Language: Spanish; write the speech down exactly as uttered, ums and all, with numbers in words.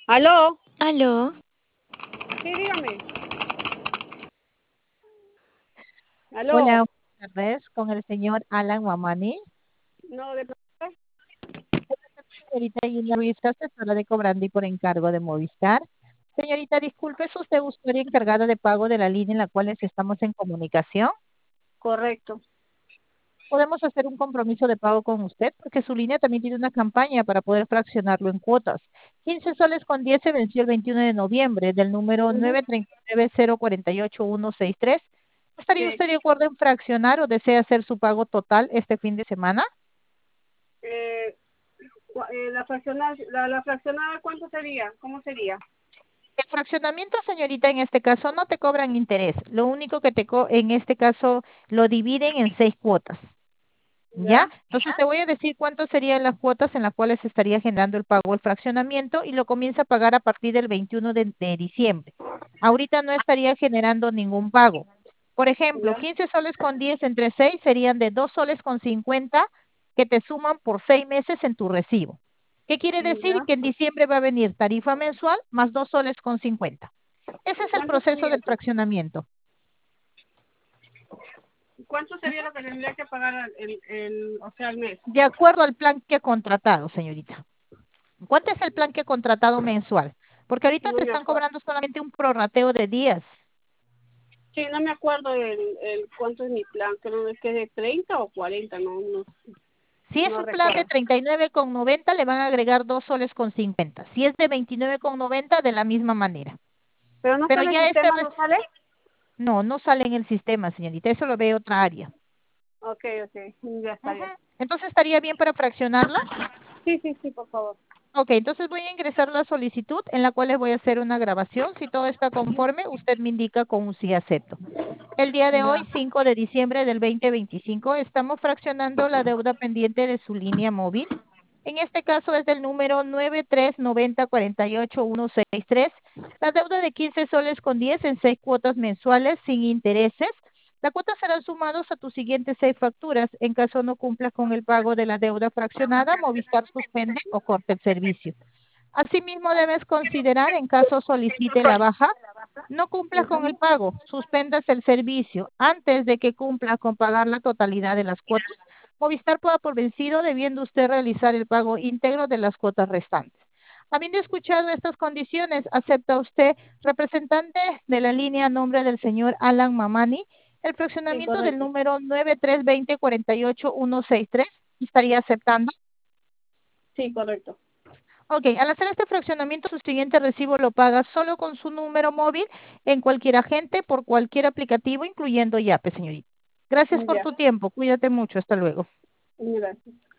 ¿Aló? Aló, Sí, dígame. Hola, ¿Aló? buenas tardes con el señor Alan Mamani. No, de Señorita Gina Ruiz, asesora de Cobrandi por encargo de Movistar. Señorita, disculpe, ¿es usted usuaria encargada de pago de la línea en la cual estamos en comunicación? correcto. Podemos hacer un compromiso de pago con usted porque su línea también tiene una campaña para poder fraccionarlo en cuotas. quince soles con diez se venció el veintiuno de noviembre del número Ujú. nueve tres nueve cero cuatro ocho uno seis tres. ¿Estaría Sí. usted de acuerdo en fraccionar o desea hacer su pago total este fin de semana? Eh, cua- eh, la, fraccionada, la, la fraccionada, ¿cuánto sería? ¿Cómo sería? El fraccionamiento, señorita, en este caso no te cobran interés. Lo único que te co- en este caso lo dividen en seis cuotas. ¿Ya? ¿Ya? Entonces te voy a decir cuántas serían las cuotas en las cuales se estaría generando el pago, el fraccionamiento, y lo comienza a pagar a partir del veintiuno de, de diciembre. Ahorita no estaría generando ningún pago. Por ejemplo, ¿Ya? quince soles con diez entre seis serían de dos soles con cincuenta que te suman por seis meses en tu recibo. ¿Qué quiere decir? ¿Ya? Que en diciembre va a venir tarifa mensual más dos soles con cincuenta. Ese es el ¿Cuánto proceso sería del eso? fraccionamiento. ¿Cuánto sería lo que tendría que pagar al- el, el, o sea, al mes? De acuerdo al plan que ha contratado, señorita. ¿Cuánto es el plan que ha contratado mensual? Porque ahorita No te me están acuerdo. cobrando solamente un prorrateo de días. Sí, no me acuerdo el, el cuánto es mi plan. Creo que es de treinta o cuarenta, no, no, Si es no un plan de recuerdo. treinta y nueve con noventa, le van a agregar dos soles con cincuenta. Si es de veintinueve con noventa, de la misma manera. Pero no Pero sale el ya este, sistema, res- ¿no sale? no, no sale en el sistema, señorita. Eso lo ve otra área. Ok, ok, ya está Ujú. bien. Entonces, ¿estaría bien para fraccionarlo? Sí, sí, sí, por favor. Ok, entonces voy a ingresar la solicitud en la cual les voy a hacer una grabación. Si todo está conforme, usted me indica con un sí acepto. El día de hoy, Ya. cinco de diciembre del dos mil veinticinco, estamos fraccionando la deuda pendiente de su línea móvil. En este caso es del número nueve tres nueve cero cuatro ocho uno seis tres. La deuda de quince soles con diez en seis cuotas mensuales sin intereses. La cuota serán sumados a tus siguientes seis facturas. En caso no cumplas con el pago de la deuda fraccionada, Movistar suspende o corta el servicio. Asimismo, debes considerar en caso solicite la baja, no cumplas con el Ujú. pago, suspendas el servicio antes de que cumplas con pagar la totalidad de las cuotas. Movistar pueda por vencido, debiendo usted realizar el pago íntegro de las cuotas restantes. Habiendo escuchado estas condiciones, ¿acepta usted, representante de la línea a nombre del señor Alan Mamani, el Sí, fraccionamiento del correcto. número nueve tres dos cero cuatro ocho uno seis tres? ¿Estaría aceptando? Sí, correcto. Ok, al hacer este fraccionamiento, su siguiente recibo lo paga solo con su número móvil en cualquier agente por cualquier aplicativo, incluyendo Yape, señorita. Gracias por Ya, tu tiempo. Cuídate mucho. Hasta luego. gracias.